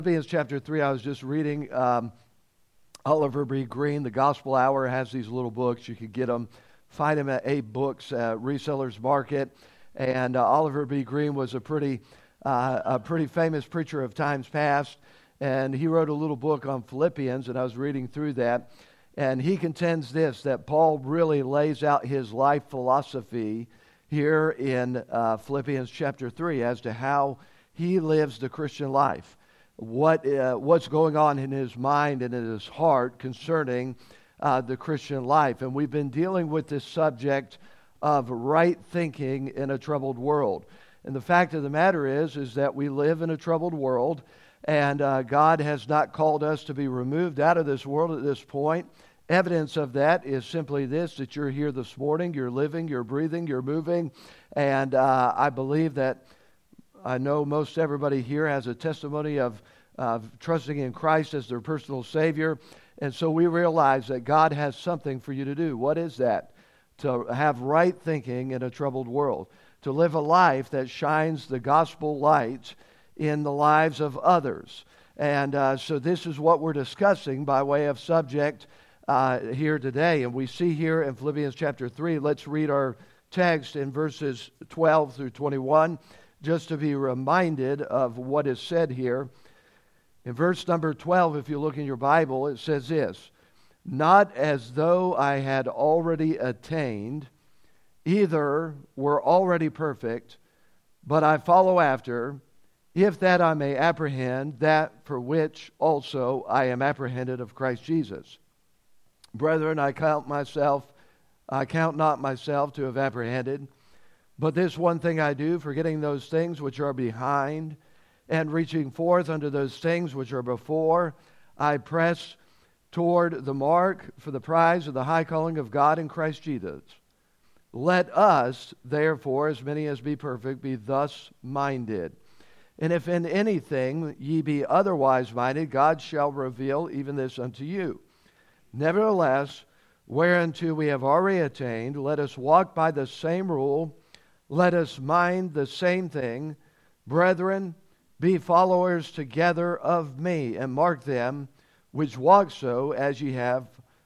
Philippians chapter 3, I was just reading Oliver B. Green. The Gospel Hour has these little books. You could get them, find them at A Books, Resellers Market. And Oliver B. Green was a pretty famous preacher of times past. And he wrote a little book on Philippians, and I was reading through that. And he contends this, that Paul really lays out his life philosophy here in Philippians chapter 3 as to how he lives the Christian life. What's going on in his mind and in his heart concerning the Christian life. And we've been dealing with this subject of right thinking in a troubled world. And the fact of the matter is that we live in a troubled world, and God has not called us to be removed out of this world at this point. Evidence of that is simply this, that you're here this morning, you're living, you're breathing, you're moving, and I believe that I know most everybody here has a testimony of trusting in Christ as their personal Savior. And so we realize that God has something for you to do. What is that? To have right thinking in a troubled world. To live a life that shines the gospel light in the lives of others. And so this is what we're discussing by way of subject here today. And we see here in Philippians chapter 3, let's read our text in verses 12 through 21. Just to be reminded of what is said here. In verse number 12, if you look in your Bible, it says this, "Not as though I had already attained, either were already perfect, but I follow after, if that I may apprehend that for which also I am apprehended of Christ Jesus. Brethren, I count not myself to have apprehended, but this one thing I do, forgetting those things which are behind, and reaching forth unto those things which are before, I press toward the mark for the prize of the high calling of God in Christ Jesus. Let us, therefore, as many as be perfect, be thus minded. And if in anything ye be otherwise minded, God shall reveal even this unto you. Nevertheless, whereunto we have already attained, let us walk by the same rule, let us mind the same thing. Brethren, be followers together of me, and mark them which walk so as ye have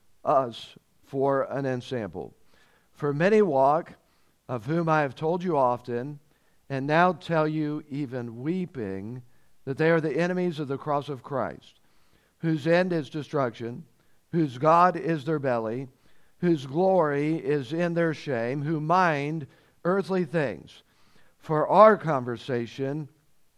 us for an ensample. For many walk, of whom I have told you often, and now tell you even weeping, that they are the enemies of the cross of Christ, whose end is destruction, whose God is their belly, whose glory is in their shame, who mind earthly things. For our conversation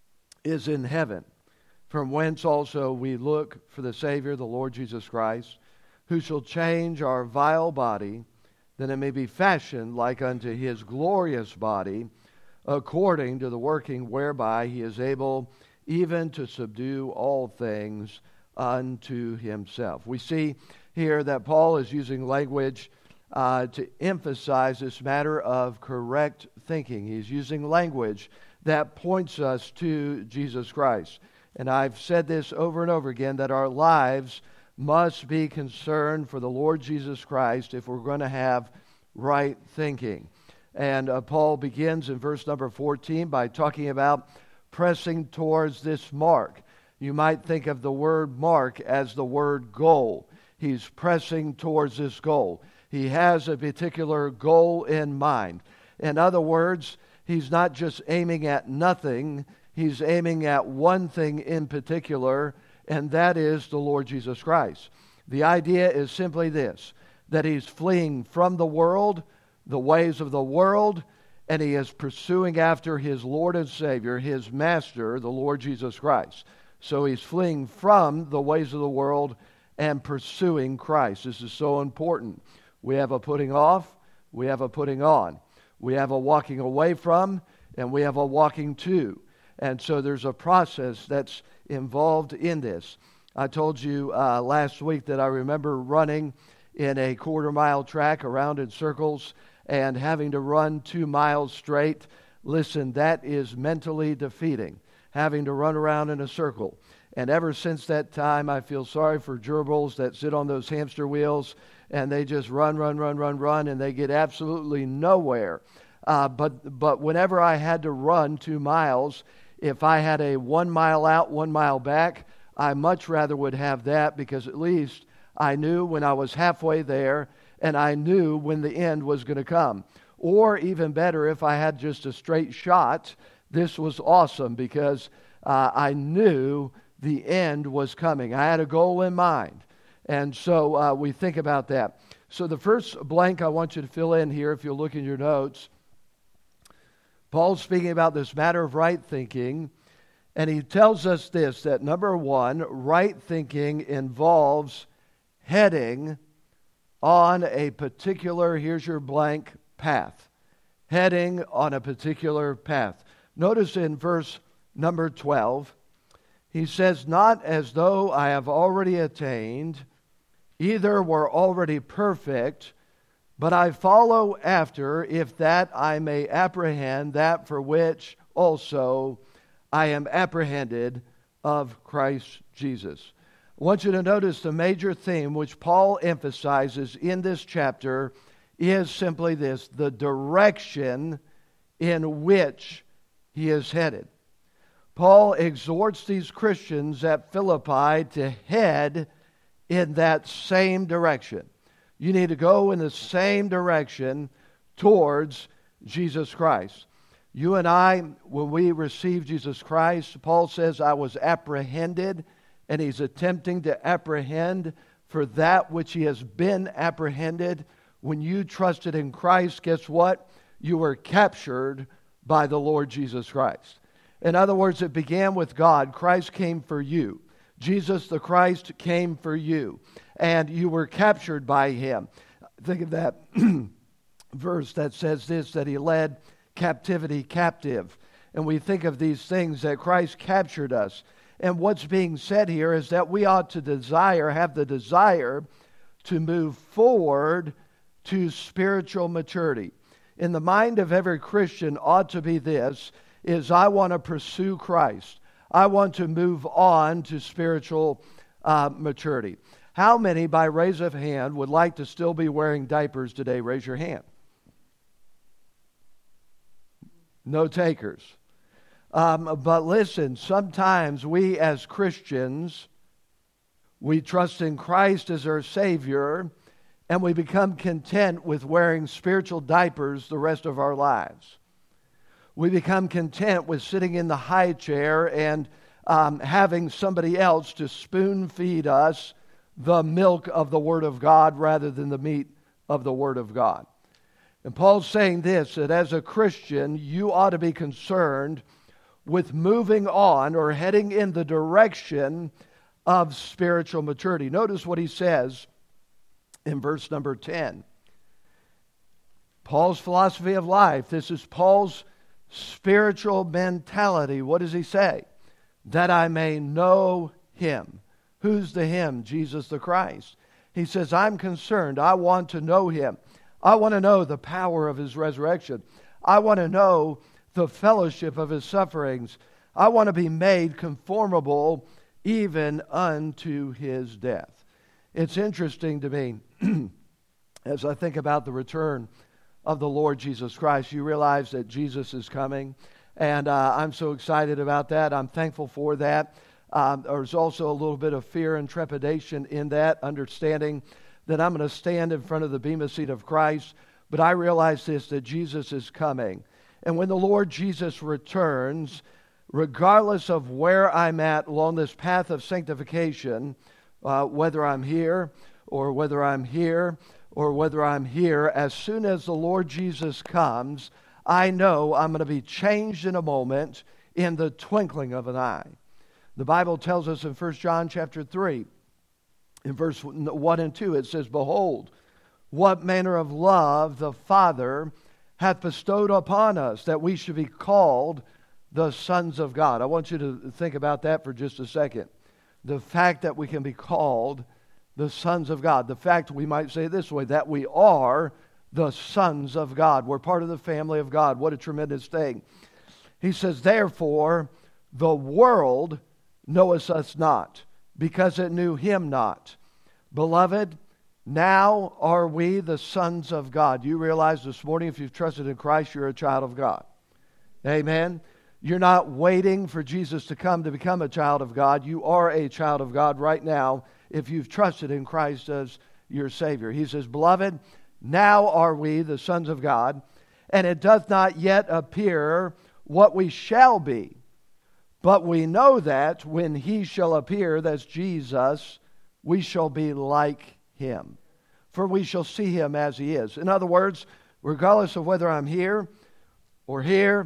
is in heaven, from whence also we look for the Savior, the Lord Jesus Christ, who shall change our vile body, that it may be fashioned like unto his glorious body, according to the working whereby he is able even to subdue all things unto himself." We see here that Paul is using language to emphasize this matter of correct thinking. He's using language that points us to Jesus Christ. And I've said this over and over again, that our lives must be concerned for the Lord Jesus Christ if we're going to have right thinking. And Paul begins in verse number 14 by talking about pressing towards this mark. You might think of the word mark as the word goal. He's pressing towards this goal. He has a particular goal in mind. In other words, he's not just aiming at nothing. He's aiming at one thing in particular, and that is the Lord Jesus Christ. The idea is simply this, that he's fleeing from the world, the ways of the world, and he is pursuing after his Lord and Savior, his Master, the Lord Jesus Christ. So he's fleeing from the ways of the world and pursuing Christ. This is so important. We have a putting off, we have a putting on. We have a walking away from, and we have a walking to. And so there's a process that's involved in this. I told you last week that I remember running in a quarter-mile track around in circles and having to run 2 miles straight. Listen, that is mentally defeating, having to run around in a circle. And ever since that time, I feel sorry for gerbils that sit on those hamster wheels, and they just run, and they get absolutely nowhere. But whenever I had to run 2 miles, If I had a 1 mile out, 1 mile back, I much rather would have that, because at least I knew when I was halfway there, and I knew when the end was going to come. Or even better, if I had just a straight shot, this was awesome, because I knew the end was coming. I had a goal in mind. And so we think about that. So the first blank I want you to fill in here, if you'll look in your notes, Paul's speaking about this matter of right thinking, and he tells us this, that number one, right thinking involves heading on a particular, here's your blank, path. Heading on a particular path. Notice in verse number 12, he says, not as though I have already attained, either were already perfect, but I follow after, if that I may apprehend that for which also I am apprehended of Christ Jesus. I want you to notice the major theme which Paul emphasizes in this chapter is simply this: the direction in which he is headed. Paul exhorts these Christians at Philippi to head in that same direction. You need to go in the same direction towards Jesus Christ. You and I, when we received Jesus Christ, Paul says, I was apprehended, and he's attempting to apprehend for that which he has been apprehended. When you trusted in Christ, guess what? You were captured by the Lord Jesus Christ. In other words, it began with God. Christ came for you. Jesus the Christ came for you, and you were captured by him. Think of that verse that says this, that he led captivity captive. And we think of these things, that Christ captured us. And what's being said here is that we ought to have the desire to move forward to spiritual maturity. In the mind of every Christian ought to be this, is I want to pursue Christ. I want to move on to spiritual maturity. How many, by raise of hand, would like to still be wearing diapers today? Raise your hand. No takers. But listen, sometimes we as Christians, we trust in Christ as our Savior, and we become content with wearing spiritual diapers the rest of our lives. We become content with sitting in the high chair and having somebody else to spoon feed us the milk of the Word of God rather than the meat of the Word of God. And Paul's saying this, that as a Christian, you ought to be concerned with moving on or heading in the direction of spiritual maturity. Notice what he says in verse number 10. Paul's philosophy of life. This is Paul's spiritual mentality. What does he say? That I may know him. Who's the him? Jesus the Christ. He says, I'm concerned. I want to know him. I want to know the power of his resurrection. I want to know the fellowship of his sufferings. I want to be made conformable even unto his death. It's interesting to me, as I think about the return of the Lord Jesus Christ, you realize that Jesus is coming, and I'm so excited about that. I'm thankful for that. There's also a little bit of fear and trepidation in that, understanding that I'm going to stand in front of the bema seat of Christ, but I realize this, that Jesus is coming. And when the Lord Jesus returns, regardless of where I'm at along this path of sanctification, whether I'm here or whether I'm here or whether I'm here, as soon as the Lord Jesus comes, I know I'm going to be changed in a moment, in the twinkling of an eye. The Bible tells us in 1 John chapter 3, in verse 1 and 2, it says, Behold, what manner of love the Father hath bestowed upon us, that we should be called the sons of God. I want you to think about that for just a second. The fact that we can be called the sons of God. The fact, we might say it this way, that we are the sons of God. We're part of the family of God. What a tremendous thing. He says, Therefore, the world knoweth us not, because it knew him not. Beloved, now are we the sons of God. You realize this morning, if you've trusted in Christ, you're a child of God. Amen. You're not waiting for Jesus to come to become a child of God. You are a child of God right now if you've trusted in Christ as your Savior. He says, Beloved, now are we the sons of God, and it doth not yet appear what we shall be. But we know that when He shall appear, that's Jesus, we shall be like Him. For we shall see Him as He is. In other words, regardless of whether I'm here, or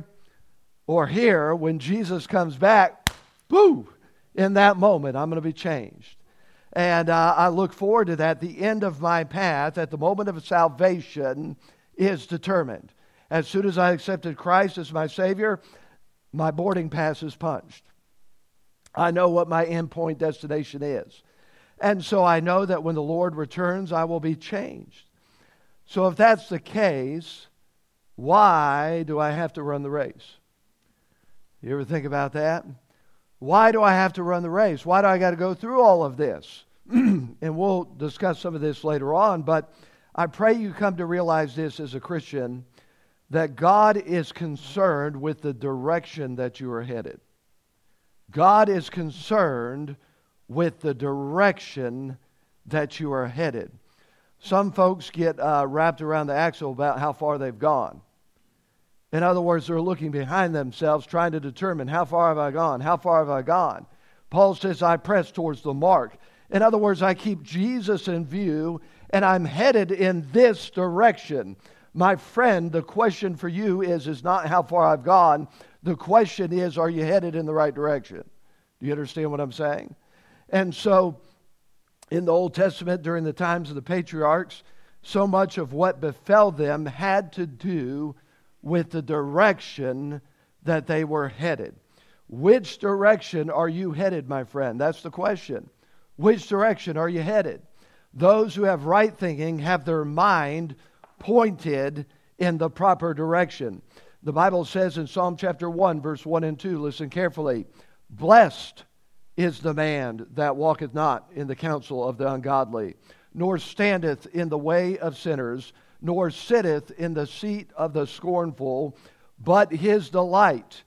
here, when Jesus comes back, boo, in that moment, I'm going to be changed. And I look forward to that. The end of my path at the moment of salvation is determined. As soon as I accepted Christ as my Savior, my boarding pass is punched. I know what my endpoint destination is. And so I know that when the Lord returns, I will be changed. So if that's the case, why do I have to run the race? You ever think about that? Why do I have to run the race? Why do I got to go through all of this? And we'll discuss some of this later on, but I pray you come to realize this as a Christian, that God is concerned with the direction that you are headed. God is concerned with the direction that you are headed. Some folks get wrapped around the axle about how far they've gone. In other words, they're looking behind themselves, trying to determine, how far have I gone? How far have I gone? Paul says, I press towards the mark. In other words, I keep Jesus in view, and I'm headed in this direction. My friend, the question for you is not how far I've gone. The question is, are you headed in the right direction? Do you understand what I'm saying? And so, in the Old Testament, during the times of the patriarchs, so much of what befell them had to do with the direction that they were headed. Which direction are you headed, my friend? That's the question. Which direction are you headed? Those who have right thinking have their mind pointed in the proper direction. The Bible says in Psalm chapter 1, verse 1 and 2, listen carefully, Blessed is the man that walketh not in the counsel of the ungodly, nor standeth in the way of sinners, nor sitteth in the seat of the scornful, but his delight,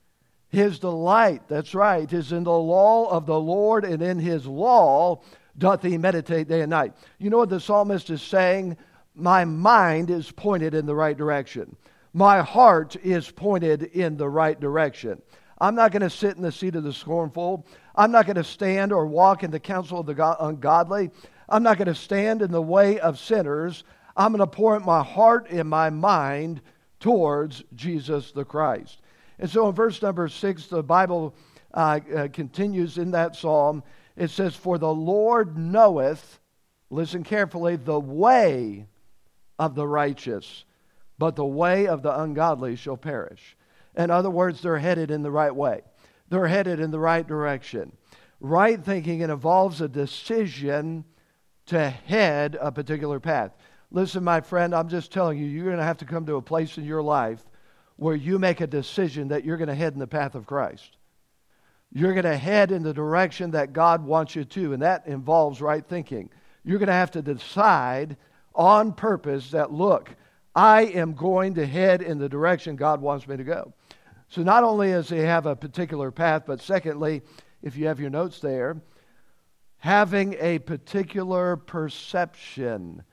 that's right, is in the law of the Lord, and in His law doth he meditate day and night. You know what the psalmist is saying? My mind is pointed in the right direction. My heart is pointed in the right direction. I'm not going to sit in the seat of the scornful. I'm not going to stand or walk in the counsel of the ungodly. I'm not going to stand in the way of sinners. I'm going to point my heart and my mind towards Jesus the Christ. And so in verse number 6, the Bible continues in that psalm. It says, For the Lord knoweth, listen carefully, the way of the righteous, but the way of the ungodly shall perish. In other words, they're headed in the right way. They're headed in the right direction. Right thinking, it involves a decision to head a particular path. Listen, my friend, I'm just telling you, you're going to have to come to a place in your life where you make a decision that you're going to head in the path of Christ. You're going to head in the direction that God wants you to, and that involves right thinking. You're going to have to decide on purpose that, look, I am going to head in the direction God wants me to go. So not only does he have a particular path, but secondly, if you have your notes there, having a particular perception,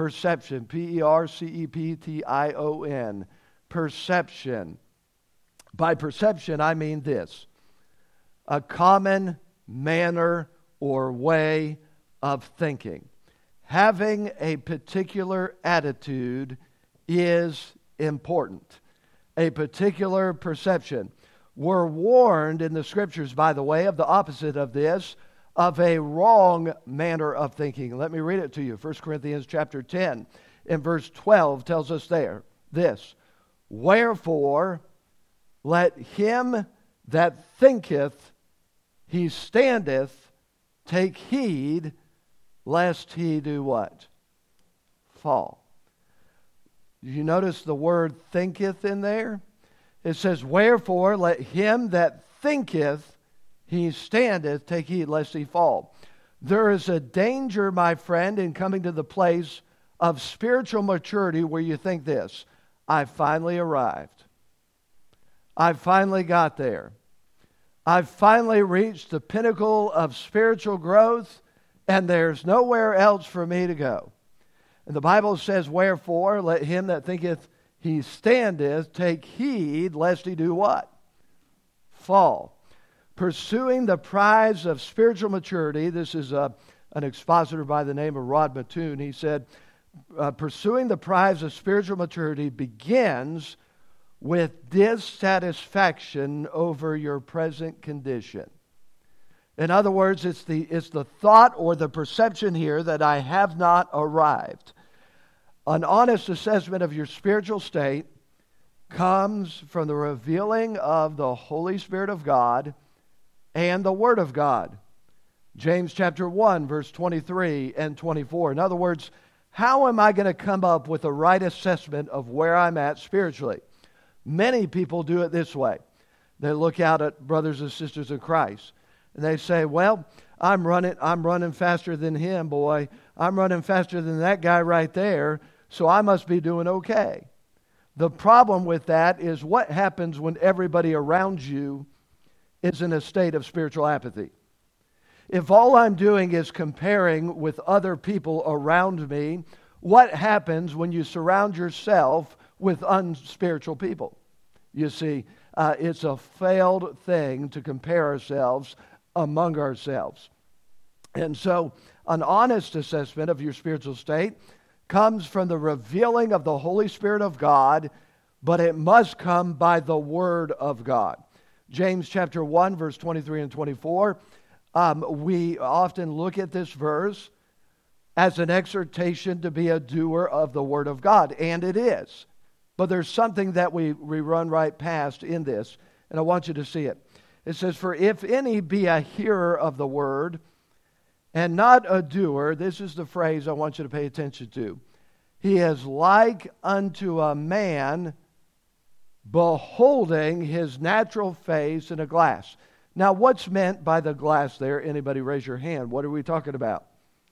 P-E-R-C-E-P-T-I-O-N, perception. By perception, I mean this: a common manner or way of thinking. Having a particular attitude is important. A particular perception. We're warned in the Scriptures, by the way, of the opposite of this, of a wrong manner of thinking. Let me read it to you. 1 Corinthians chapter 10 and verse 12 tells us there this: Wherefore, let him that thinketh he standeth take heed lest he do what? Fall. You notice the word thinketh in there? It says, Wherefore, let him that thinketh he standeth take heed lest he fall. There is a danger, my friend, in coming to the place of spiritual maturity where you think this: I finally arrived. I finally got there. I've finally reached the pinnacle of spiritual growth, and there's nowhere else for me to go. And the Bible says, wherefore, let him that thinketh he standeth take heed lest he do what? Fall. Pursuing the prize of spiritual maturity. This is an expositor by the name of Rod Mattoon. He said, pursuing the prize of spiritual maturity begins with dissatisfaction over your present condition. In other words, it's the thought or the perception here that I have not arrived. An honest assessment of your spiritual state comes from the revealing of the Holy Spirit of God and the Word of God. James chapter 1, verse 23 and 24. In other words, how am I going to come up with a right assessment of where I'm at spiritually? Many people do it this way. They look out at brothers and sisters in Christ, and they say, well, I'm running faster than him, boy. I'm running faster than that guy right there, so I must be doing okay. The problem with that is what happens when everybody around you is in a state of spiritual apathy. If all I'm doing is comparing with other people around me, what happens when you surround yourself with unspiritual people? You see, it's a failed thing to compare ourselves among ourselves. And so an honest assessment of your spiritual state comes from the revealing of the Holy Spirit of God, but it must come by the Word of God. James chapter 1, verse 23 and 24, we often look at this verse as an exhortation to be a doer of the Word of God, and it is. But there's something that we run right past in this, and I want you to see it. It says, for if any be a hearer of the Word and not a doer, this is the phrase I want you to pay attention to. He is like unto a man beholding his natural face in a glass. Now, what's meant by the glass there? Anybody raise your hand. What are we talking about?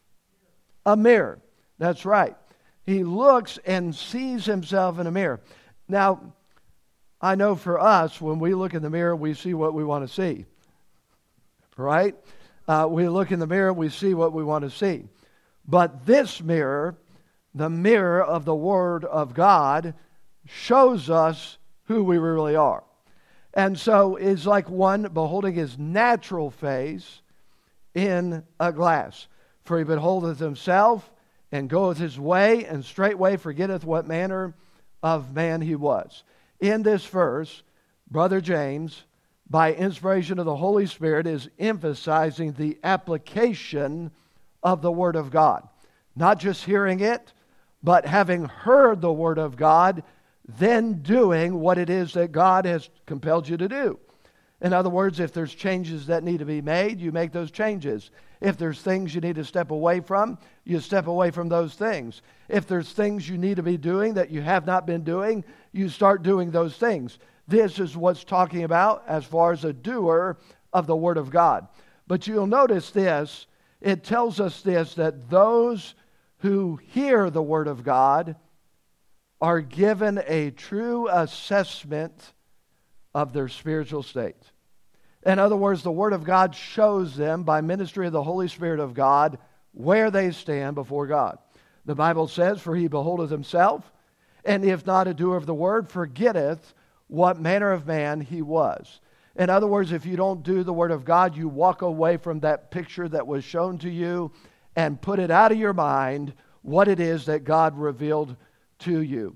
A mirror. That's right. He looks and sees himself in a mirror. Now, I know for us, when we look in the mirror, we see what we want to see. Right? We look in the mirror, we see what we want to see. But this mirror, the mirror of the Word of God, shows us who we really are. And so it's like one beholding his natural face in a glass. For he beholdeth himself, and goeth his way, and straightway forgetteth what manner of man he was. In this verse, Brother James, by inspiration of the Holy Spirit, is emphasizing the application of the Word of God. Not just hearing it, but having heard the Word of God, then doing what it is that God has compelled you to do. In other words, if there's changes that need to be made, you make those changes. If there's things you need to step away from, you step away from those things. If there's things you need to be doing that you have not been doing, you start doing those things. This is what's talking about as far as a doer of the Word of God. But you'll notice this, it tells us this, that those who hear the Word of God are given a true assessment of their spiritual state. In other words, the Word of God shows them, by ministry of the Holy Spirit of God, where they stand before God. The Bible says, for he beholdeth himself, and if not a doer of the Word, forgetteth what manner of man he was. In other words, if you don't do the Word of God, you walk away from that picture that was shown to you and put it out of your mind what it is that God revealed to you.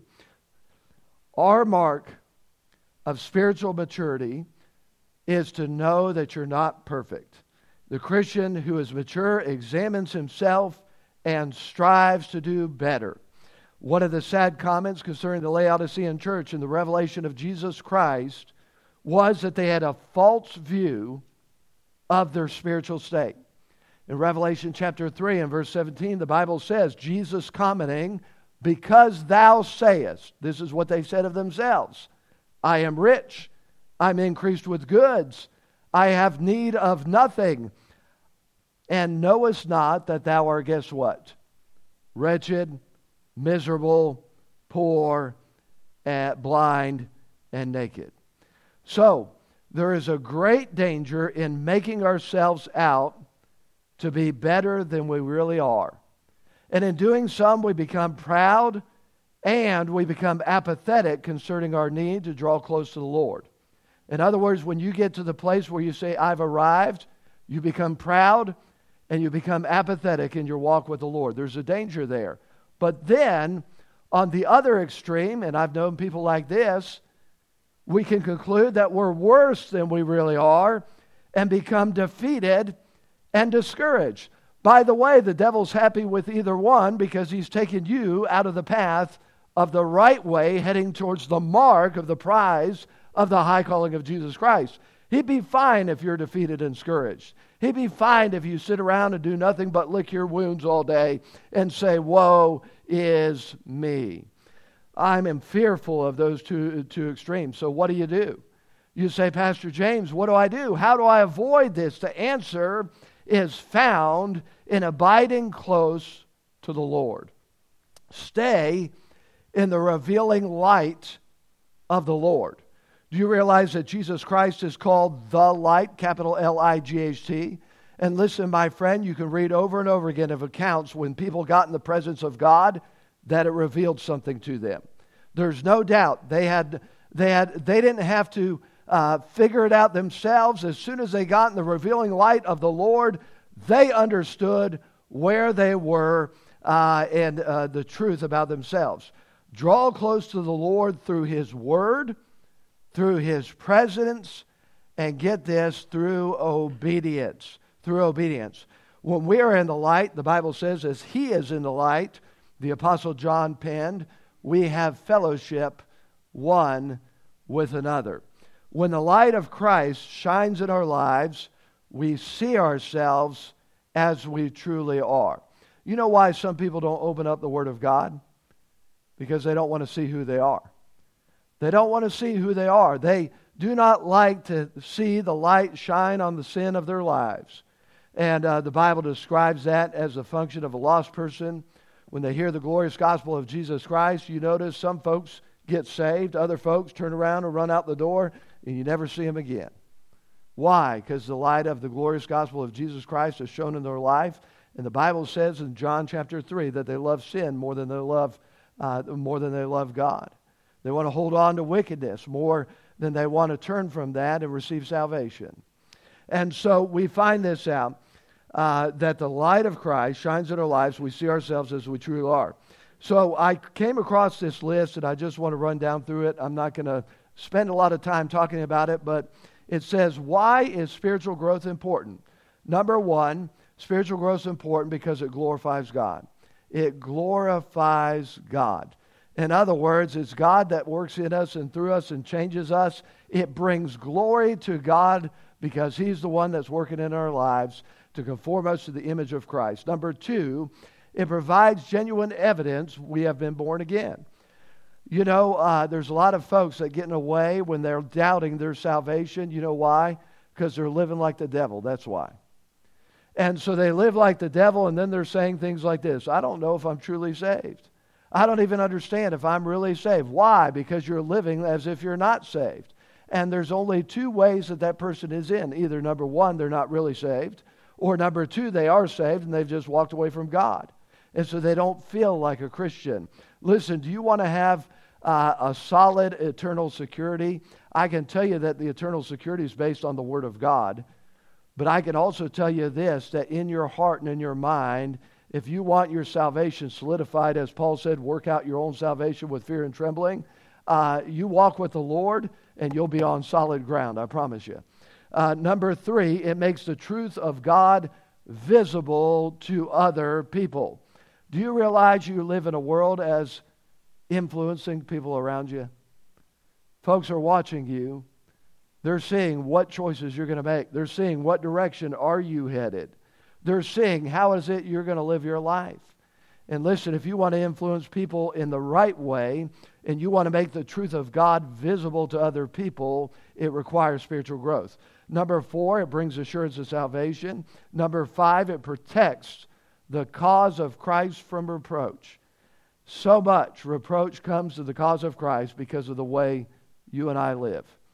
Our mark of spiritual maturity is to know that you're not perfect. The Christian who is mature examines himself and strives to do better. One of the sad comments concerning the Laodicean church in the revelation of Jesus Christ was that they had a false view of their spiritual state. In Revelation chapter 3 and verse 17, the Bible says, Jesus commenting, because thou sayest, this is what they said of themselves, I am rich, I'm increased with goods, I have need of nothing, and knowest not that thou art, guess what? Wretched, miserable, poor, blind, and naked. So, there is a great danger in making ourselves out to be better than we really are. And in doing so, we become proud and we become apathetic concerning our need to draw close to the Lord. In other words, when you get to the place where you say, I've arrived, you become proud and you become apathetic in your walk with the Lord. There's a danger there. But then, on the other extreme, and I've known people like this, we can conclude that we're worse than we really are and become defeated and discouraged. By the way, the devil's happy with either one because he's taken you out of the path of the right way, heading towards the mark of the prize of the high calling of Jesus Christ. He'd be fine if you're defeated and discouraged. He'd be fine if you sit around and do nothing but lick your wounds all day and say, woe is me. I'm fearful of those two extremes. So what do? You say, Pastor James, what do I do? How do I avoid this? The answer is found in abiding close to the Lord. Stay in the revealing light of the Lord. Do you realize that Jesus Christ is called the light, capital L-I-G-H-T? And listen, my friend, you can read over and over again of accounts when people got in the presence of God that it revealed something to them. There's no doubt they didn't have to figure it out themselves. As soon as they got in the revealing light of the Lord, they understood where they were and the truth about themselves. Draw close to the Lord through His Word, through His presence, and get this, through obedience. Through obedience. When we are in the light, the Bible says, as He is in the light, the Apostle John penned, we have fellowship one with another. When the light of Christ shines in our lives, we see ourselves as we truly are. You know why some people don't open up the Word of God? Because they don't want to see who they are. They don't want to see who they are. They do not like to see the light shine on the sin of their lives. And the Bible describes that as a function of a lost person. When they hear the glorious gospel of Jesus Christ, you notice some folks get saved, other folks turn around and run out the door, and you never see them again. Why? Because the light of the glorious gospel of Jesus Christ is shown in their life. And the Bible says in John chapter 3 that they love sin more than they love God. They want to hold on to wickedness more than they want to turn from that and receive salvation. And so we find this out, that the light of Christ shines in our lives. We see ourselves as we truly are. So I came across this list, and I just want to run down through it. I'm not going to spend a lot of time talking about it, but it says, why is spiritual growth important? Number one, spiritual growth is important because it glorifies God. It glorifies God. In other words, it's God that works in us and through us and changes us. It brings glory to God because He's the one that's working in our lives to conform us to the image of Christ. Number two, it provides genuine evidence we have been born again. You know, there's a lot of folks that get in the way when they're doubting their salvation. You know why? Because they're living like the devil. That's why. And so they live like the devil, and then they're saying things like this: I don't know if I'm truly saved. I don't even understand if I'm really saved. Why? Because you're living as if you're not saved. And there's only two ways that person is in. Either number one, they're not really saved, or number two, they are saved and they've just walked away from God. And so they don't feel like a Christian. Listen, do you want to have a solid eternal security? I can tell you that the eternal security is based on the Word of God. But I can also tell you this, that in your heart and in your mind, if you want your salvation solidified, as Paul said, work out your own salvation with fear and trembling, you walk with the Lord and you'll be on solid ground, I promise you. Number three, it makes the truth of God visible to other people. Do you realize you live in a world as influencing people around you? Folks are watching you. They're seeing what choices you're going to make. They're seeing what direction are you headed. They're seeing how is it you're going to live your life. And listen, if you want to influence people in the right way and you want to make the truth of God visible to other people, it requires spiritual growth. Number four, it brings assurance of salvation. Number five, it protects the cause of Christ from reproach. So much reproach comes to the cause of Christ because of the way you and I live.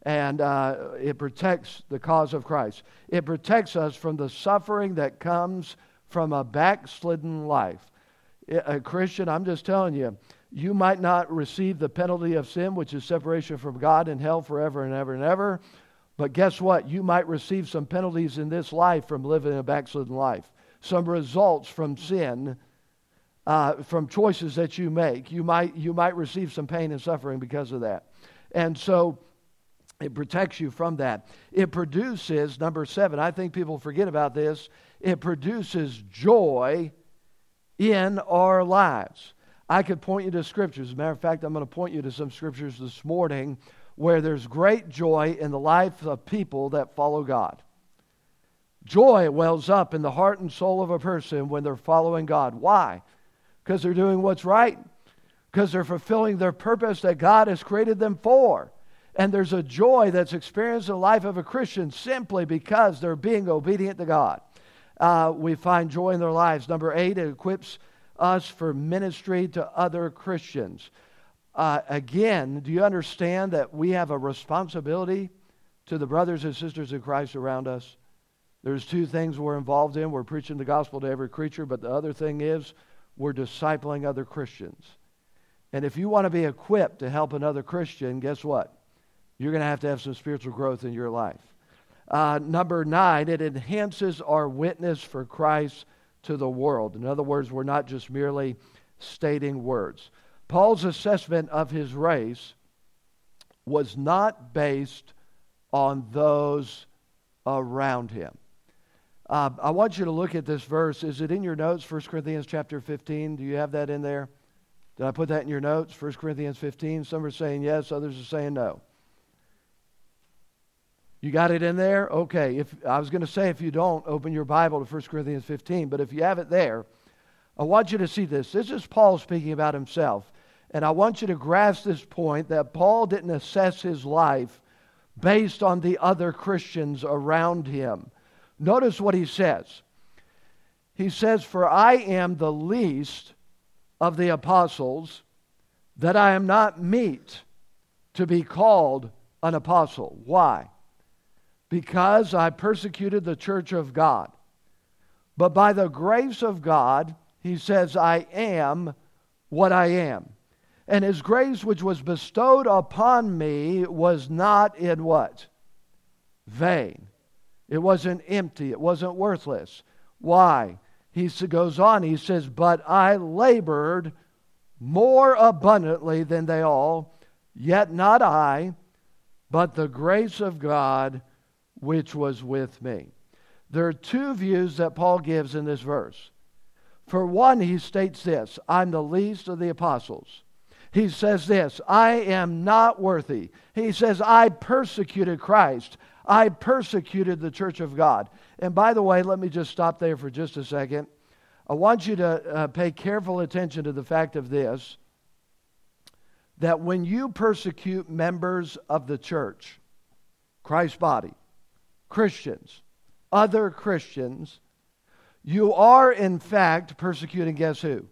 And it protects the cause of Christ. It protects us from the suffering that comes from a backslidden life. A Christian, I'm just telling you, you might not receive the penalty of sin, which is separation from God and hell forever and ever and ever. But guess what? You might receive some penalties in this life from living a backslidden life. Some results from sin, from choices that you make. You might receive some pain and suffering because of that. And so it protects you from that. It produces, number 7, I think people forget about this, it produces joy in our lives. I could point you to scriptures. As a matter of fact, I'm going to point you to some scriptures this morning where there's great joy in the life of people that follow God. Joy wells up in the heart and soul of a person when they're following God. Why? Because they're doing what's right. Because they're fulfilling their purpose that God has created them for. And there's a joy that's experienced in the life of a Christian simply because they're being obedient to God. We find joy in their lives. Number 8, it equips us for ministry to other Christians. Again, do you understand that we have a responsibility to the brothers and sisters in Christ around us? There's 2 things we're involved in. We're preaching the gospel to every creature, but the other thing is we're discipling other Christians. And if you want to be equipped to help another Christian, guess what? You're going to have some spiritual growth in your life. Number 9, it enhances our witness for Christ to the world. In other words, we're not just merely stating words. Paul's assessment of his race was not based on those around him. I want you to look at this verse. Is it in your notes, 1 Corinthians chapter 15? Do you have that in there? Did I put that in your notes, 1 Corinthians 15? Some are saying yes, others are saying no. You got it in there? Okay. I was going to say if you don't, open your Bible to 1 Corinthians 15. But if you have it there, I want you to see this. This is Paul speaking about himself. And I want you to grasp this point that Paul didn't assess his life based on the other Christians around him. Notice what he says. He says, "For I am the least of the apostles, that I am not meet to be called an apostle." Why? Because I persecuted the church of God. But by the grace of God, he says, I am what I am. And his grace which was bestowed upon me was not in what? Vain. It wasn't empty. It wasn't worthless. Why? He goes on, he says, but I labored more abundantly than they all, yet not I, but the grace of God which was with me. There are 2 views that Paul gives in this verse. For one, he states this, I'm the least of the apostles. He says this, I am not worthy. He says, I persecuted Christ. I persecuted the church of God. And by the way, let me just stop there for just a second. I want you to pay careful attention to the fact of this, that when you persecute members of the church, Christ's body, Christians, other Christians, you are in fact persecuting, guess who?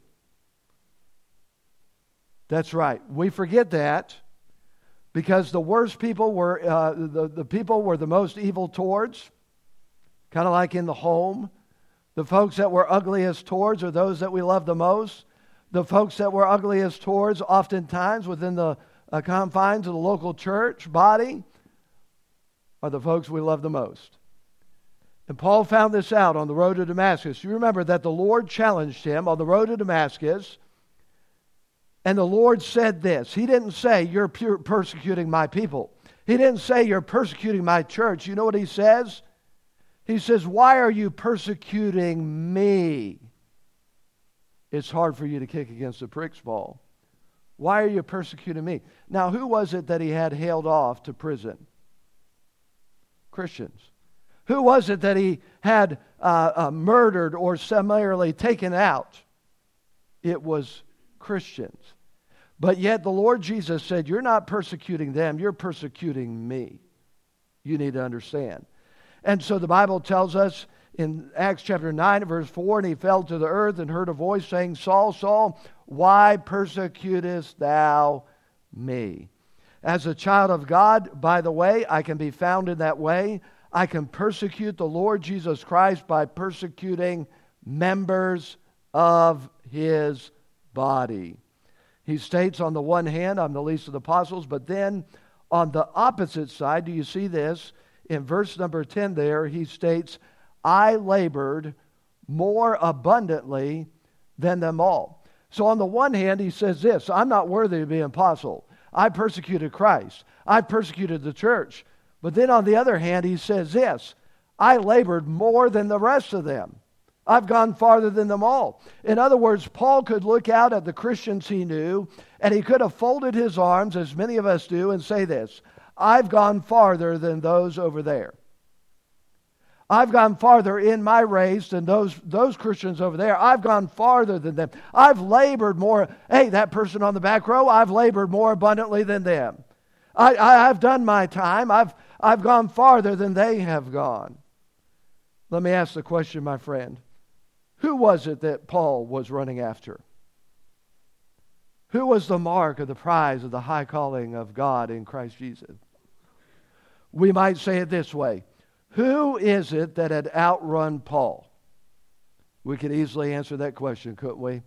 That's right. We forget that because the worst people were, the people were the most evil towards, kind of like in the home. The folks that were ugliest towards are those that we love the most. The folks that were ugliest towards, oftentimes within the confines of the local church body, are the folks we love the most. And Paul found this out on the road to Damascus. You remember that the Lord challenged him on the road to Damascus, and the Lord said this. He didn't say, you're persecuting my people. He didn't say, you're persecuting my church. You know what he says? He says, why are you persecuting me? It's hard for you to kick against the pricks ball. Why are you persecuting me? Now, who was it that he had hailed off to prison? Christians. Who was it that he had murdered or summarily taken out? It was Christians. But yet the Lord Jesus said, you're not persecuting them, you're persecuting me. You need to understand. And so the Bible tells us in Acts chapter 9, verse 4, and he fell to the earth and heard a voice saying, Saul, Saul, why persecutest thou me? As a child of God, by the way, I can be found in that way. I can persecute the Lord Jesus Christ by persecuting members of His body. He states on the one hand, I'm the least of the apostles, but then on the opposite side, do you see this? In verse number 10 there, he states, I labored more abundantly than them all. So on the one hand, he says this, I'm not worthy to be an apostle. I persecuted Christ. I persecuted the church. But then on the other hand, he says this, I labored more than the rest of them. I've gone farther than them all. In other words, Paul could look out at the Christians he knew, and he could have folded his arms, as many of us do, and say this, I've gone farther than those over there. I've gone farther in my race than those Christians over there. I've gone farther than them. I've labored more. Hey, that person on the back row, I've labored more abundantly than them. I've done my time. I've gone farther than they have gone. Let me ask the question, my friend. Who was it that Paul was running after? Who was the mark of the prize of the high calling of God in Christ Jesus? We might say it this way. Who is it that had outrun Paul? We could easily answer that question, couldn't we?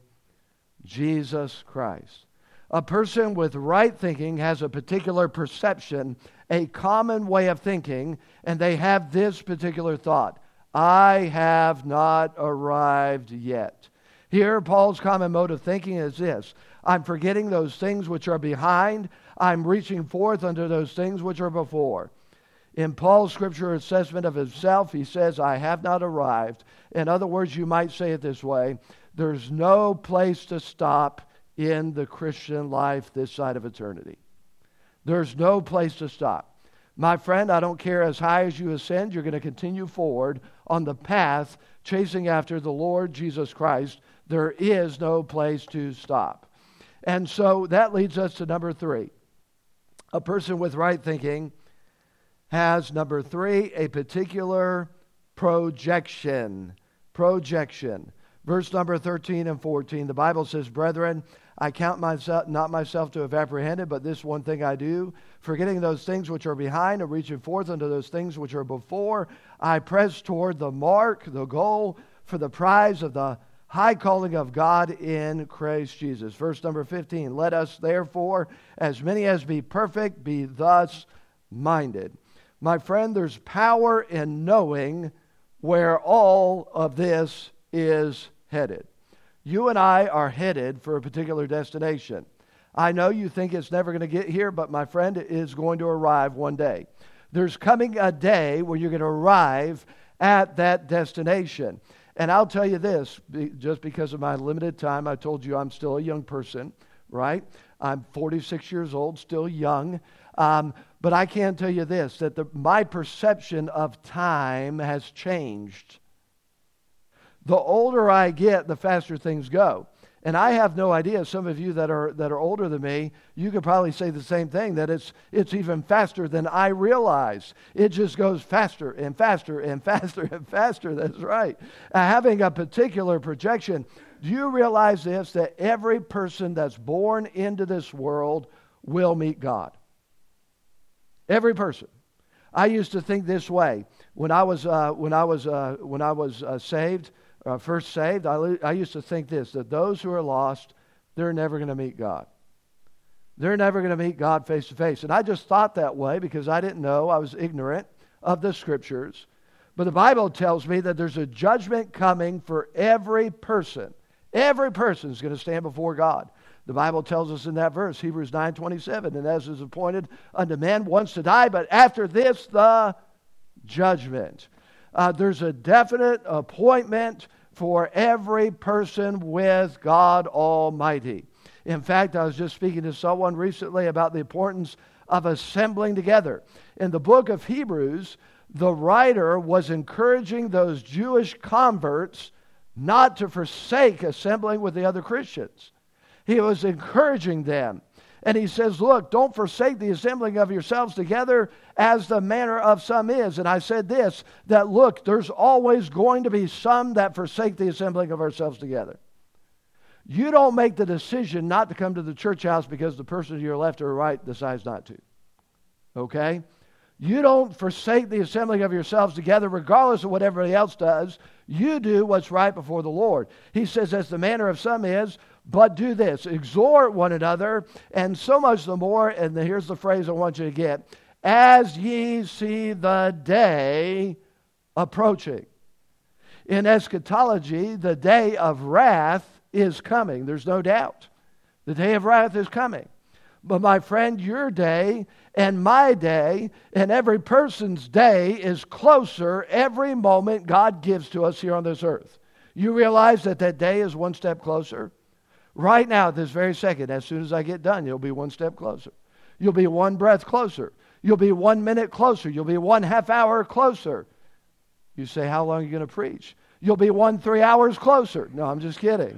Jesus Christ. A person with right thinking has a particular perception, a common way of thinking, and they have this particular thought. I have not arrived yet. Here, Paul's common mode of thinking is this. I'm forgetting those things which are behind. I'm reaching forth unto those things which are before. In Paul's scripture assessment of himself, he says, I have not arrived. In other words, you might say it this way. There's no place to stop in the Christian life this side of eternity. There's no place to stop. My friend, I don't care as high as you ascend, you're going to continue forward on the path chasing after the Lord Jesus Christ. There is no place to stop. And so that leads us to number 3. A person with right thinking has, number 3, a particular projection. Projection. Verse number 13 and 14, the Bible says, Brethren, I count myself not myself to have apprehended, but this one thing I do, forgetting those things which are behind and reaching forth unto those things which are before, I press toward the mark, the goal, for the prize of the high calling of God in Christ Jesus. Verse number 15, let us therefore, as many as be perfect, be thus minded. My friend, there's power in knowing where all of this is headed. You and I are headed for a particular destination. I know you think it's never going to get here, but my friend, it is going to arrive one day. There's coming a day where you're going to arrive at that destination. And I'll tell you this, just because of my limited time, I told you I'm still a young person, right? I'm 46 years old, still young. But I can tell you this, that my perception of time has changed. The older I get, the faster things go. And I have no idea, some of you that are older than me, you could probably say the same thing, that it's even faster than I realize. It just goes faster and faster and faster and faster. That's right. Having a particular projection, do you realize this, that every person that's born into this world will meet God? Every person. I used to think this way. When I was saved, first saved, I used to think this, that those who are lost, they're never going to meet God. They're never going to meet God face to face. And I just thought that way because I didn't know. I was ignorant of the Scriptures. But the Bible tells me that there's a judgment coming for every person. Every person is going to stand before God. The Bible tells us in that verse, Hebrews 9:27, and as is appointed unto men once to die, but after this the judgment. There's a definite appointment for every person with God Almighty. In fact, I was just speaking to someone recently about the importance of assembling together. In the book of Hebrews, the writer was encouraging those Jewish converts not to forsake assembling with the other Christians. He was encouraging them. And he says, look, don't forsake the assembling of yourselves together as the manner of some is. And I said this, that look, there's always going to be some that forsake the assembling of ourselves together. You don't make the decision not to come to the church house because the person to your left or right decides not to. Okay? You don't forsake the assembling of yourselves together regardless of what everybody else does. You do what's right before the Lord. He says, as the manner of some is, but do this, exhort one another, and so much the more, and here's the phrase I want you to get, as ye see the day approaching. In eschatology, the day of wrath is coming. There's no doubt. The day of wrath is coming. But my friend, your day and my day and every person's day is closer every moment God gives to us here on this earth. You realize that that day is one step closer? Right now, this very second, as soon as I get done, you'll be one step closer. You'll be one breath closer. You'll be 1 minute closer. You'll be 1 half hour closer. You say, how long are you going to preach? You'll be 3 hours closer. No, I'm just kidding.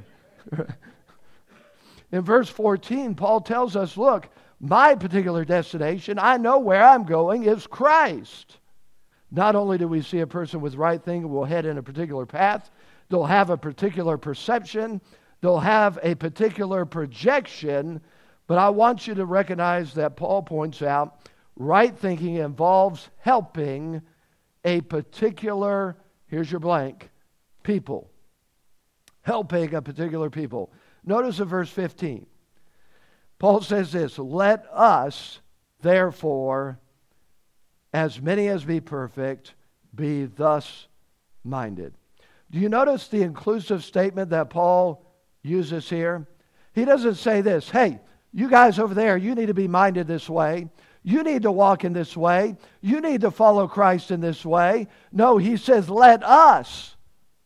In verse 14, Paul tells us, look, my particular destination, I know where I'm going, is Christ. Not only do we see a person with right thinking will head in a particular path, they'll have a particular perception, they'll have a particular projection, but I want you to recognize that Paul points out right thinking involves helping a particular, here's your blank, people. Helping a particular people. Notice in verse 15. Paul says this, let us, therefore, as many as be perfect, be thus minded. Do you notice the inclusive statement that Paul uses here? He doesn't say this, hey, you guys over there, you need to be minded this way. You need to walk in this way. You need to follow Christ in this way. No, he says, let us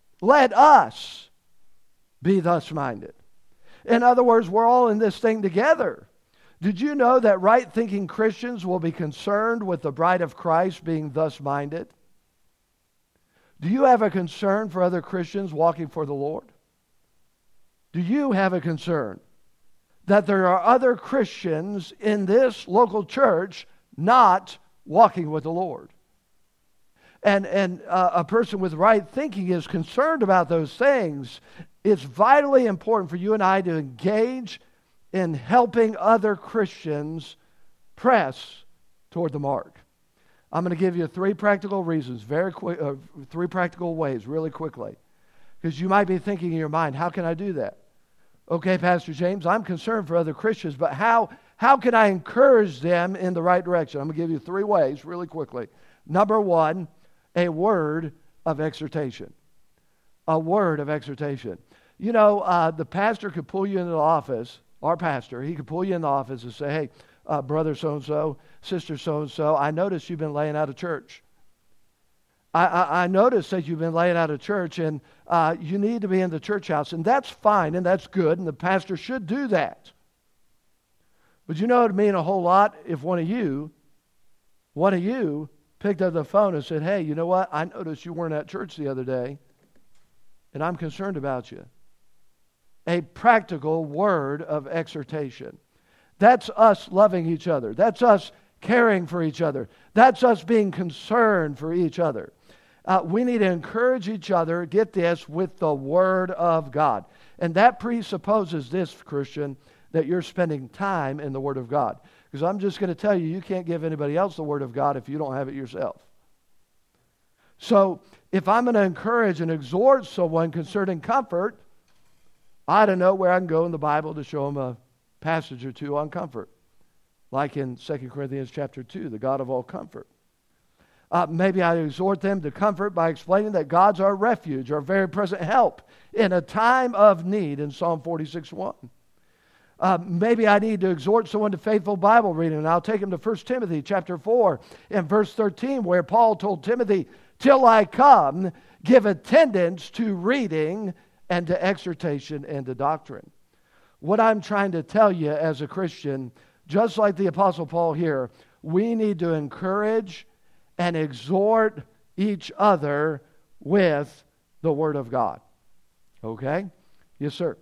be thus minded. In other words, we're all in this thing together. Did you know that right-thinking Christians will be concerned with the bride of Christ being thus minded? Do you have a concern for other Christians walking for the Lord? Do you have a concern that there are other Christians in this local church not walking with the Lord? And a person with right thinking is concerned about those things. It's vitally important for you and I to engage in helping other Christians press toward the mark. I'm going to give you 3 practical reasons, very quick, 3 practical ways, really quickly. Because you might be thinking in your mind, how can I do that? Okay, Pastor James, I'm concerned for other Christians, but how can I encourage them in the right direction? I'm going to give you 3 ways really quickly. Number 1, a word of exhortation. A word of exhortation. You know, the pastor could pull you into the office, our pastor, he could pull you in the office and say, hey, brother so-and-so, sister so-and-so, I noticed you've been laying out of church. I noticed that you've been laying out of church and you need to be in the church house. And that's fine and that's good and the pastor should do that. But you know it would mean a whole lot if one of you picked up the phone and said, hey, you know what? I noticed you weren't at church the other day and I'm concerned about you. A practical word of exhortation. That's us loving each other. That's us caring for each other. That's us being concerned for each other. We need to encourage each other, get this, with the Word of God. And that presupposes this, Christian, that you're spending time in the Word of God. Because I'm just going to tell you, you can't give anybody else the Word of God if you don't have it yourself. So, if I'm going to encourage and exhort someone concerning comfort, I don't know where I can go in the Bible to show them a passage or 2 on comfort. Like in 2 Corinthians chapter 2, the God of all comfort. Maybe I exhort them to comfort by explaining that God's our refuge, our very present help in a time of need in Psalm 46:1. Maybe I need to exhort someone to faithful Bible reading, and I'll take them to 1 Timothy chapter 4 and verse 13, where Paul told Timothy, till I come, give attendance to reading and to exhortation and to doctrine. What I'm trying to tell you as a Christian, just like the Apostle Paul here, we need to encourage and exhort each other with the Word of God. Okay? Yes, sir.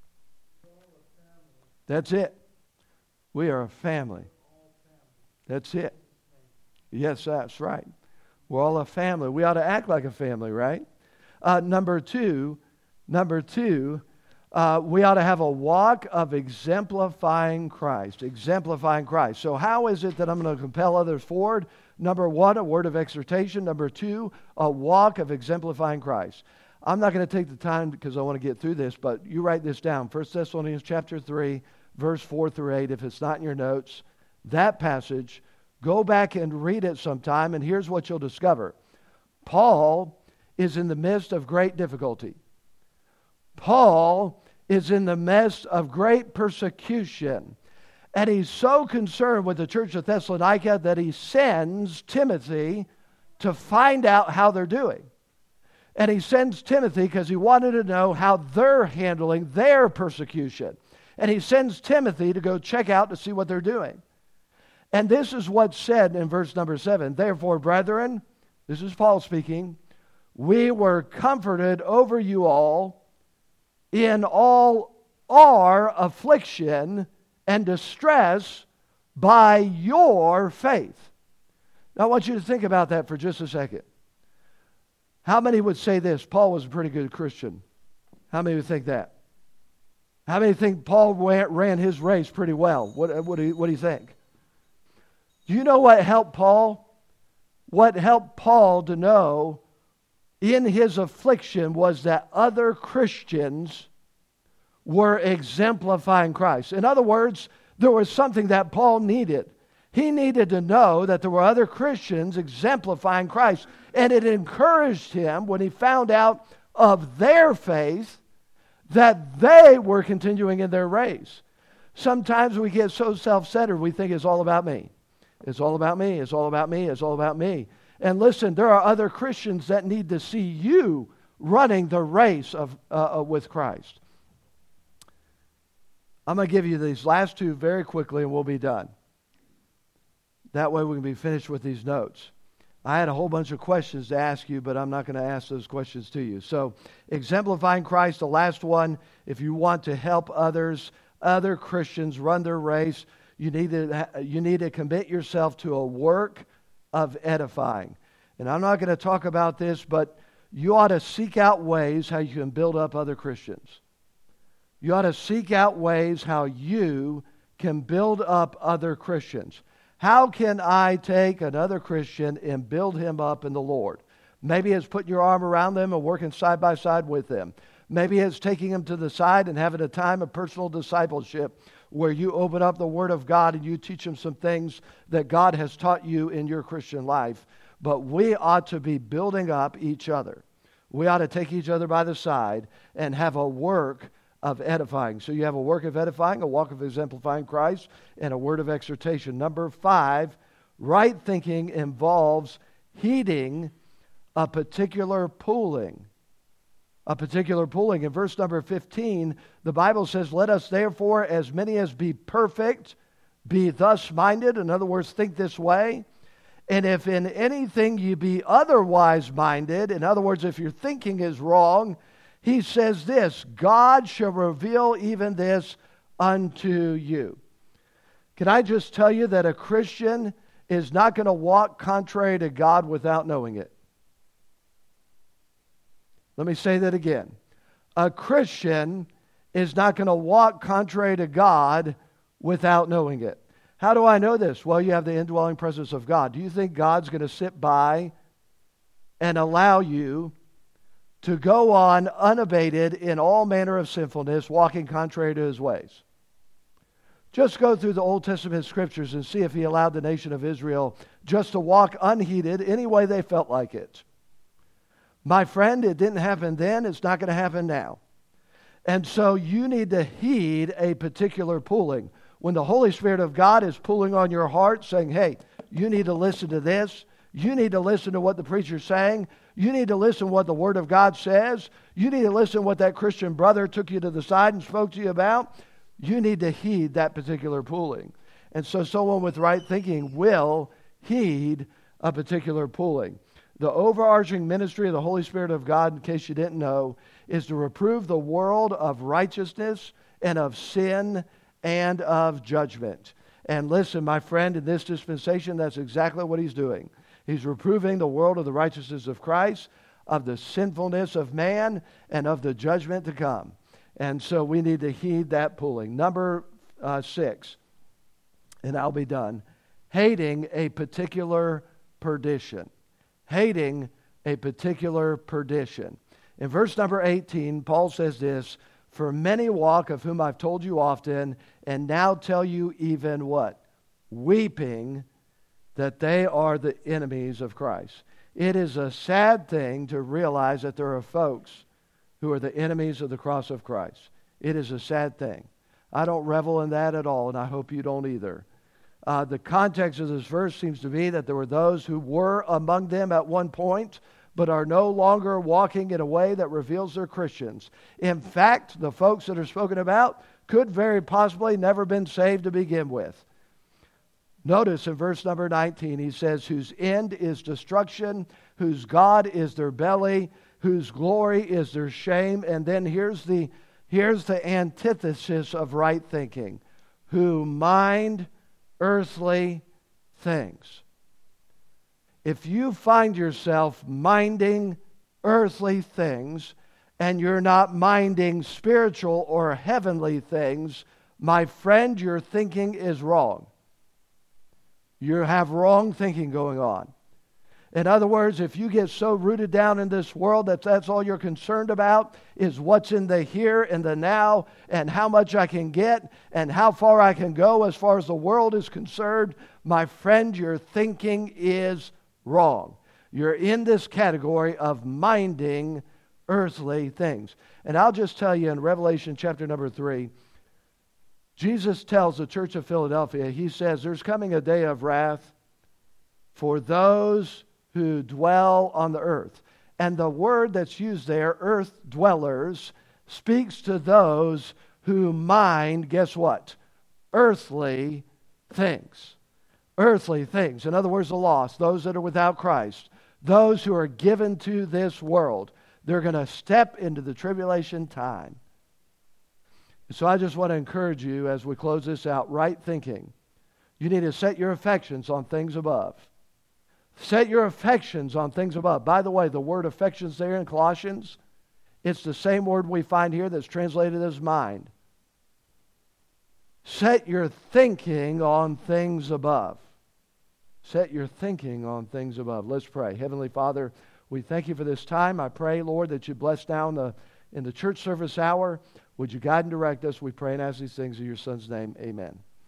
That's it. We are a family. That's it. Yes, that's right. We're all a family. We ought to act like a family, right? Number two, we ought to have a walk of exemplifying Christ. Exemplifying Christ. So how is it that I'm going to compel others forward? Number one, a word of exhortation. Number two, a walk of exemplifying Christ. I'm not going to take the time because I want to get through this, but you write this down. 1 Thessalonians chapter 3, verse 4 through 8. If it's not in your notes, that passage, go back and read it sometime, and here's what you'll discover. Paul is in the midst of great difficulty. Paul is in the midst of great persecution. And he's so concerned with the church of Thessalonica that he sends Timothy to find out how they're doing. And he sends Timothy because he wanted to know how they're handling their persecution. And he sends Timothy to go check out to see what they're doing. And this is what's said in verse number 7. Therefore, brethren, this is Paul speaking, we were comforted over you all in all our affliction and distress by your faith. Now I want you to think about that for just a second. How many would say this? Paul was a pretty good Christian. How many would think that? How many think Paul ran his race pretty well? What do you think? Do you know what helped Paul? What helped Paul to know in his affliction was that other Christians were exemplifying Christ. In other words, there was something that Paul needed. He needed to know that there were other Christians exemplifying Christ. And it encouraged him when he found out of their faith that they were continuing in their race. Sometimes we get so self-centered we think it's all about me. It's all about me. It's all about me. It's all about me. And listen, there are other Christians that need to see you running the race with Christ. I'm going to give you these last two very quickly and we'll be done. That way we can be finished with these notes. I had a whole bunch of questions to ask you, but I'm not going to ask those questions to you. So, exemplifying Christ, the last one, if you want to help others, other Christians run their race, you need to commit yourself to a work of edifying. And I'm not going to talk about this, but you ought to seek out ways how you can build up other Christians. You ought to seek out ways how you can build up other Christians. How can I take another Christian and build him up in the Lord? Maybe it's putting your arm around them and working side by side with them. Maybe it's taking them to the side and having a time of personal discipleship where you open up the Word of God and you teach them some things that God has taught you in your Christian life. But we ought to be building up each other. We ought to take each other by the side and have a work of edifying. So you have a work of edifying, a walk of exemplifying Christ, and a word of exhortation. Number 5, right thinking involves heeding a particular pulling. A particular pulling. In verse number 15, the Bible says, let us therefore, as many as be perfect, be thus minded. In other words, think this way. And if in anything you be otherwise minded, in other words, if your thinking is wrong, he says this, God shall reveal even this unto you. Can I just tell you that a Christian is not going to walk contrary to God without knowing it? Let me say that again. A Christian is not going to walk contrary to God without knowing it. How do I know this? Well, you have the indwelling presence of God. Do you think God's going to sit by and allow you to go on unabated in all manner of sinfulness, walking contrary to his ways? Just go through the Old Testament scriptures and see if he allowed the nation of Israel just to walk unheeded any way they felt like it. My friend, it didn't happen then. It's not going to happen now. And so you need to heed a particular pulling. When the Holy Spirit of God is pulling on your heart, saying, hey, you need to listen to this. You need to listen to what the preacher's saying. You need to listen to what the Word of God says. You need to listen to what that Christian brother took you to the side and spoke to you about. You need to heed that particular pulling. And so someone with right thinking will heed a particular pulling. The overarching ministry of the Holy Spirit of God, in case you didn't know, is to reprove the world of righteousness and of sin and of judgment. And listen, my friend, in this dispensation, that's exactly what he's doing. He's reproving the world of the righteousness of Christ, of the sinfulness of man, and of the judgment to come. And so we need to heed that pulling. Number 6, and I'll be done. Hating a particular perdition. Hating a particular perdition. In verse number 18, Paul says this, "For many walk, of whom I've told you often, and now tell you even" what? "Weeping, that they are the enemies of Christ." It is a sad thing to realize that there are folks who are the enemies of the cross of Christ. It is a sad thing. I don't revel in that at all, and I hope you don't either. The context of this verse seems to be that there were those who were among them at one point, but are no longer walking in a way that reveals they're Christians. In fact, the folks that are spoken about could very possibly never been saved to begin with. Notice in verse number 19, he says, "Whose end is destruction, whose God is their belly, whose glory is their shame." And then here's the antithesis of right thinking. "Who mind earthly things." If you find yourself minding earthly things and you're not minding spiritual or heavenly things, my friend, your thinking is wrong. You have wrong thinking going on. In other words, if you get so rooted down in this world that that's all you're concerned about is what's in the here and the now and how much I can get and how far I can go as far as the world is concerned, my friend, your thinking is wrong. You're in this category of minding earthly things. And I'll just tell you in Revelation chapter number 3, Jesus tells the church of Philadelphia, he says, there's coming a day of wrath for those who dwell on the earth. And the word that's used there, earth dwellers, speaks to those who mind, guess what? Earthly things. Earthly things. In other words, the lost, those that are without Christ, those who are given to this world. They're going to step into the tribulation time. So I just want to encourage you as we close this out, right thinking. You need to set your affections on things above. Set your affections on things above. By the way, the word affections there in Colossians, it's the same word we find here that's translated as mind. Set your thinking on things above. Set your thinking on things above. Let's pray. Heavenly Father, we thank you for this time. I pray, Lord, that you bless now in the church service hour. Would you guide and direct us? We pray and ask these things in your Son's name. Amen.